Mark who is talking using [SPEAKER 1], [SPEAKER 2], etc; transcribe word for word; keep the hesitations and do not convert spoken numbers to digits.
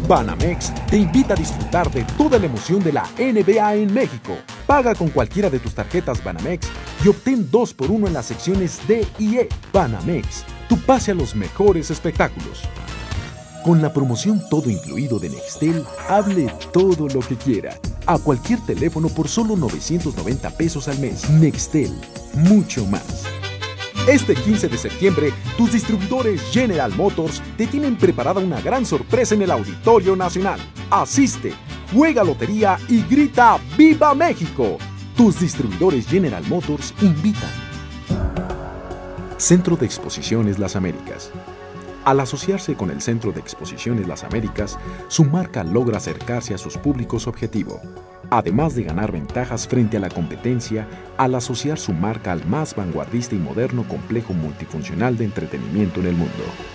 [SPEAKER 1] Banamex te invita a disfrutar de toda la emoción de la N B A en México. Paga con cualquiera de tus tarjetas Banamex y obtén dos por uno en las secciones D y E. Banamex, tu pase a los mejores espectáculos. Con la promoción todo incluido de Nextel, hable todo lo que quiera. A cualquier teléfono por solo novecientos noventa pesos al mes. Nextel, mucho más. Este quince de septiembre, tus distribuidores General Motors te tienen preparada una gran sorpresa en el Auditorio Nacional. Asiste, juega lotería y grita ¡Viva México! Tus distribuidores General Motors invitan. Centro de Exposiciones Las Américas. Al asociarse con el Centro de Exposiciones Las Américas, su marca logra acercarse a sus públicos objetivo, además de ganar ventajas frente a la competencia al asociar su marca al más vanguardista y moderno complejo multifuncional de entretenimiento en el mundo.